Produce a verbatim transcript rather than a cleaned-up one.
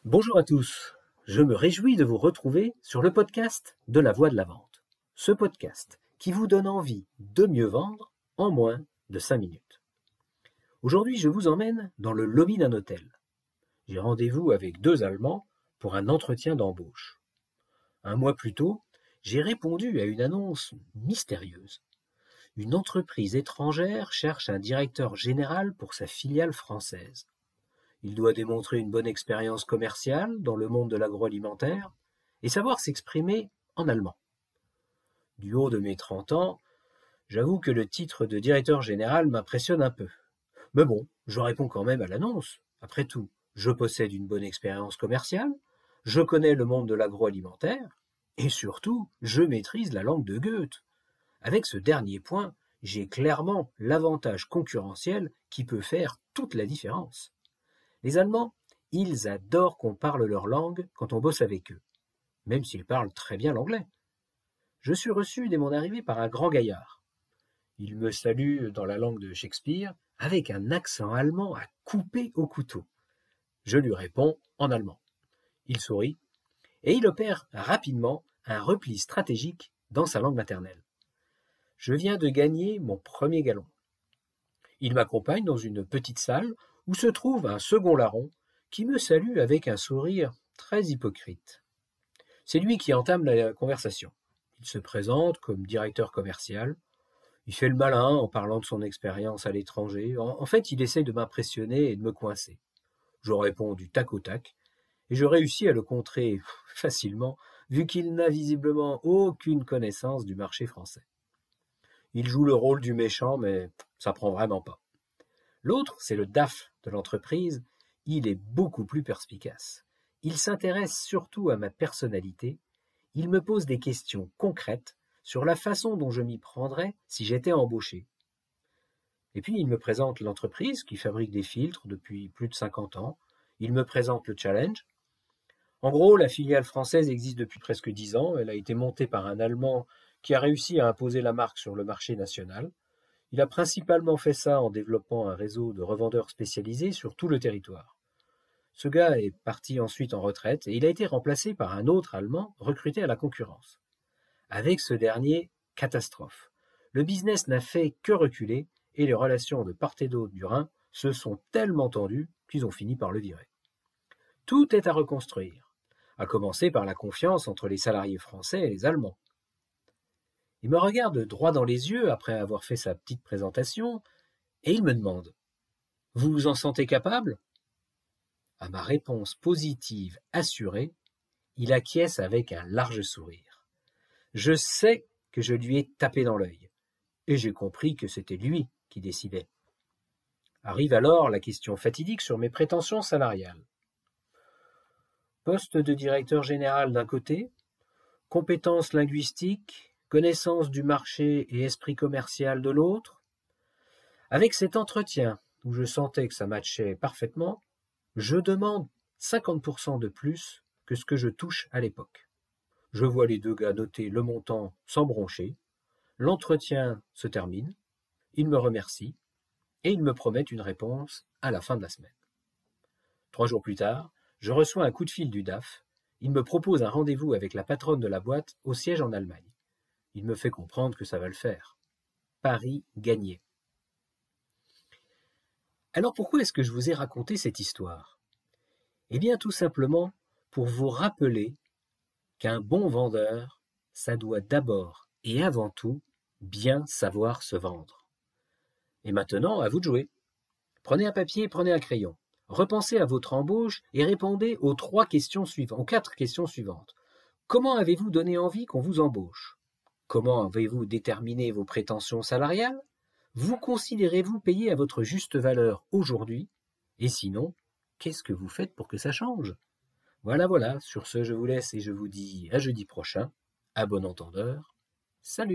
Bonjour à tous, je me réjouis de vous retrouver sur le podcast de la Voix de la Vente. Ce podcast qui vous donne envie de mieux vendre en moins de cinq minutes. Aujourd'hui, je vous emmène dans le lobby d'un hôtel. J'ai rendez-vous avec deux Allemands pour un entretien d'embauche. Un mois plus tôt, j'ai répondu à une annonce mystérieuse. Une entreprise étrangère cherche un directeur général pour sa filiale française. Il doit démontrer une bonne expérience commerciale dans le monde de l'agroalimentaire et savoir s'exprimer en allemand. Du haut de mes trente ans, j'avoue que le titre de directeur général m'impressionne un peu. Mais bon, je réponds quand même à l'annonce. Après tout, je possède une bonne expérience commerciale, je connais le monde de l'agroalimentaire et surtout, je maîtrise la langue de Goethe. Avec ce dernier point, j'ai clairement l'avantage concurrentiel qui peut faire toute la différence. Les Allemands, ils adorent qu'on parle leur langue quand on bosse avec eux, même s'ils parlent très bien l'anglais. Je suis reçu dès mon arrivée par un grand gaillard. Il me salue dans la langue de Shakespeare avec un accent allemand à couper au couteau. Je lui réponds en allemand. Il sourit et il opère rapidement un repli stratégique dans sa langue maternelle. Je viens de gagner mon premier galon. Il m'accompagne dans une petite salle où se trouve un second larron qui me salue avec un sourire très hypocrite. C'est lui qui entame la conversation. Il se présente comme directeur commercial. Il fait le malin en parlant de son expérience à l'étranger. En fait, il essaye de m'impressionner et de me coincer. Je réponds du tac au tac et je réussis à le contrer facilement vu qu'il n'a visiblement aucune connaissance du marché français. Il joue le rôle du méchant, mais ça prend vraiment pas. L'autre, c'est le D A F de l'entreprise. Il est beaucoup plus perspicace. Il s'intéresse surtout à ma personnalité. Il me pose des questions concrètes sur la façon dont je m'y prendrais si j'étais embauché. Et puis, il me présente l'entreprise qui fabrique des filtres depuis plus de cinquante ans. Il me présente le challenge. En gros, la filiale française existe depuis presque dix ans. Elle a été montée par un Allemand qui a réussi à imposer la marque sur le marché national. Il a principalement fait ça en développant un réseau de revendeurs spécialisés sur tout le territoire. Ce gars est parti ensuite en retraite et il a été remplacé par un autre Allemand recruté à la concurrence. Avec ce dernier, catastrophe. Le business n'a fait que reculer et les relations de part et d'autre du Rhin se sont tellement tendues qu'ils ont fini par le virer. Tout est à reconstruire, à commencer par la confiance entre les salariés français et les Allemands. Il me regarde droit dans les yeux après avoir fait sa petite présentation et il me demande « Vous vous en sentez capable ?» À ma réponse positive assurée, il acquiesce avec un large sourire. Je sais que je lui ai tapé dans l'œil et j'ai compris que c'était lui qui décidait. Arrive alors la question fatidique sur mes prétentions salariales. Poste de directeur général d'un côté, compétences linguistiques, connaissance du marché et esprit commercial de l'autre. Avec cet entretien, où je sentais que ça matchait parfaitement, je demande cinquante pour cent de plus que ce que je touche à l'époque. Je vois les deux gars noter le montant sans broncher. L'entretien se termine, ils me remercient et ils me promettent une réponse à la fin de la semaine. Trois jours plus tard, je reçois un coup de fil du D A F. Il me propose un rendez-vous avec la patronne de la boîte au siège en Allemagne. Il me fait comprendre que ça va le faire. Pari gagné. Alors pourquoi est-ce que je vous ai raconté cette histoire ? Eh bien tout simplement pour vous rappeler qu'un bon vendeur, ça doit d'abord et avant tout bien savoir se vendre. Et maintenant, à vous de jouer. Prenez un papier, prenez un crayon. Repensez à votre embauche et répondez aux trois questions suivantes, aux quatre questions suivantes. Comment avez-vous donné envie qu'on vous embauche ? Comment avez-vous déterminé vos prétentions salariales ? Vous considérez-vous payé à votre juste valeur aujourd'hui ? Et sinon, qu'est-ce que vous faites pour que ça change ? Voilà, voilà, sur ce, je vous laisse et je vous dis à jeudi prochain. À bon entendeur, salut !